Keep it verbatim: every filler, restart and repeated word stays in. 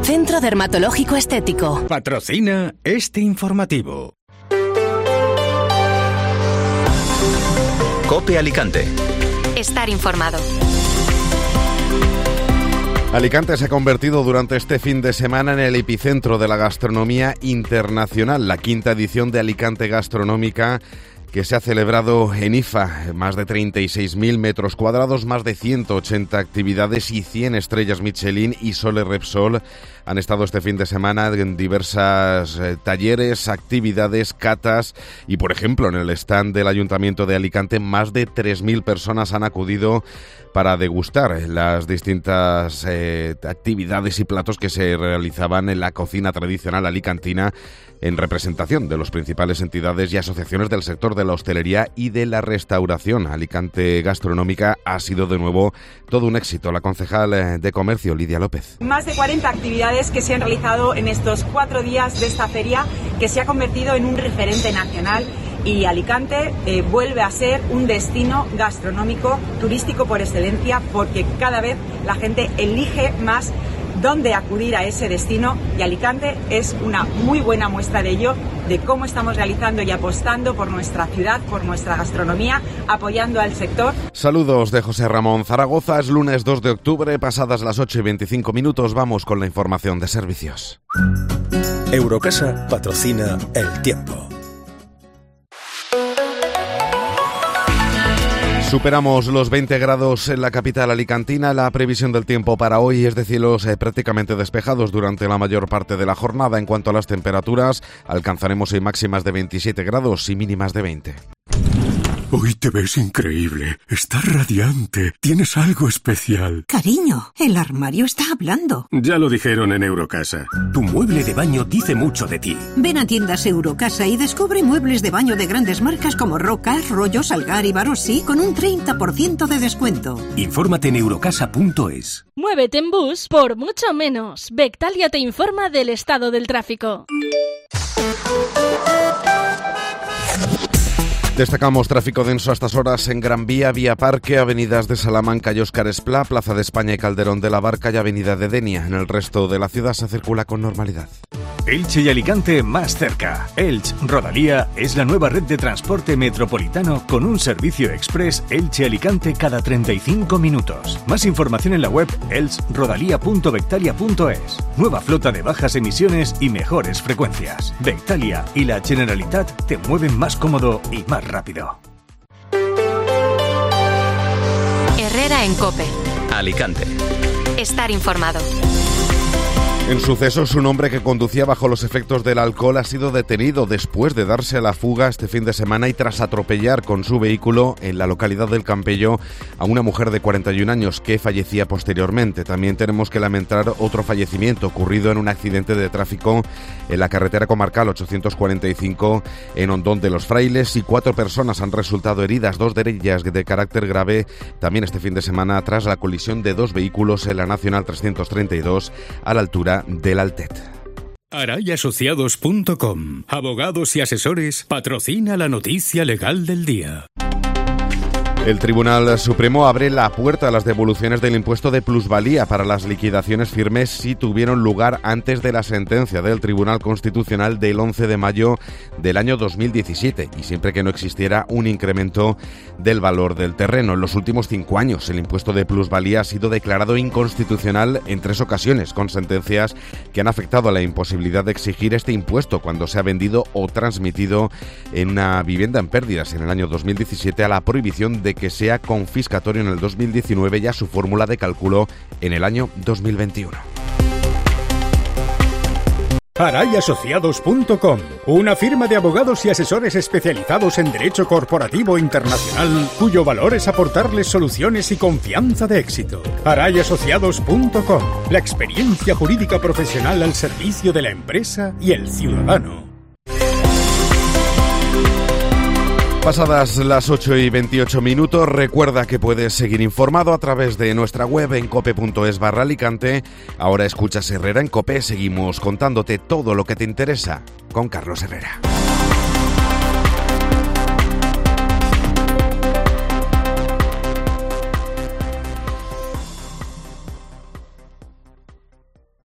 Centro Dermatológico Estético. Patrocina este informativo. COPE Alicante. Estar informado. Alicante se ha convertido durante este fin de semana en el epicentro de la gastronomía internacional. La quinta edición de Alicante Gastronómica, que se ha celebrado en I F A, más de treinta y seis mil metros cuadrados, más de ciento ochenta actividades y cien estrellas Michelin y Sole Repsol han estado este fin de semana en diversas eh, talleres, actividades, catas y, por ejemplo, en el stand del Ayuntamiento de Alicante, más de tres mil personas han acudido para degustar las distintas eh, actividades y platos que se realizaban en la cocina tradicional alicantina en representación de las principales entidades y asociaciones del sector de la hostelería y de la restauración. Alicante Gastronómica ha sido de nuevo todo un éxito. La concejal de Comercio, Lidia López. Más de cuarenta actividades que se han realizado en estos cuatro días de esta feria, que se ha convertido en un referente nacional, y Alicante eh, vuelve a ser un destino gastronómico turístico por excelencia, porque cada vez la gente elige más dónde acudir a ese destino, y Alicante es una muy buena muestra de ello, de cómo estamos realizando y apostando por nuestra ciudad, por nuestra gastronomía, apoyando al sector. Saludos de José Ramón Zaragoza. Es lunes dos de octubre, pasadas las ocho y veinticinco minutos, vamos con la información de servicios. Eurocasa patrocina El Tiempo. Superamos los veinte grados en la capital alicantina. La previsión del tiempo para hoy es de cielos eh, prácticamente despejados durante la mayor parte de la jornada. En cuanto a las temperaturas, alcanzaremos hoy máximas de veintisiete grados y mínimas de veinte. Hoy te ves increíble, estás radiante, tienes algo especial. Cariño, el armario está hablando. Ya lo dijeron en Eurocasa. Tu mueble de baño dice mucho de ti. Ven a tiendas Eurocasa y descubre muebles de baño de grandes marcas como Roca, Rollo, Salgar y Barossi con un treinta por ciento de descuento. Infórmate en eurocasa punto es. Muévete en bus por mucho menos. Bectalia te informa del estado del tráfico. Destacamos tráfico denso a estas horas en Gran Vía, Vía Parque, avenidas de Salamanca y Óscar Esplá, Plaza de España y Calderón de la Barca y avenida de Denia. En el resto de la ciudad se circula con normalidad. Elche y Alicante más cerca. Elche Rodalía es la nueva red de transporte metropolitano con un servicio express Elche-Alicante cada treinta y cinco minutos. Más información en la web elche rodalía punto bectalia punto es. Nueva flota de bajas emisiones y mejores frecuencias. Bectalia y la Generalitat te mueven más cómodo y más rápido. Herrera en COPE. Alicante. Estar informado. En sucesos, un hombre que conducía bajo los efectos del alcohol ha sido detenido después de darse a la fuga este fin de semana y tras atropellar con su vehículo en la localidad del Campello a una mujer de cuarenta y un años que fallecía posteriormente. También tenemos que lamentar otro fallecimiento ocurrido en un accidente de tráfico en la carretera comarcal ochocientos cuarenta y cinco en Hondón de los Frailes, y cuatro personas han resultado heridas, dos de ellas de carácter grave, también este fin de semana tras la colisión de dos vehículos en la Nacional trescientos treinta y dos a la altura del Altet. Aray Asociados punto com. Abogados y asesores, patrocina la noticia legal del día. El Tribunal Supremo abre la puerta a las devoluciones del impuesto de plusvalía para las liquidaciones firmes si tuvieron lugar antes de la sentencia del Tribunal Constitucional del once de mayo del año dos mil diecisiete y siempre que no existiera un incremento del valor del terreno. En los últimos cinco años, el impuesto de plusvalía ha sido declarado inconstitucional en tres ocasiones, con sentencias que han afectado a la imposibilidad de exigir este impuesto cuando se ha vendido o transmitido en una vivienda en pérdidas en el año dos mil diecisiete, a la prohibición de que sea confiscatorio en el dos mil diecinueve y a su fórmula de cálculo en el año dos mil veintiuno. Aray Asociados punto com, una firma de abogados y asesores especializados en derecho corporativo internacional, cuyo valor es aportarles soluciones y confianza de éxito. Aray Asociados punto com, la experiencia jurídica profesional al servicio de la empresa y el ciudadano. Pasadas las ocho y veintiocho minutos, recuerda que puedes seguir informado a través de nuestra web en cope punto es barra Alicante. Ahora escuchas Herrera en COPE, seguimos contándote todo lo que te interesa con Carlos Herrera.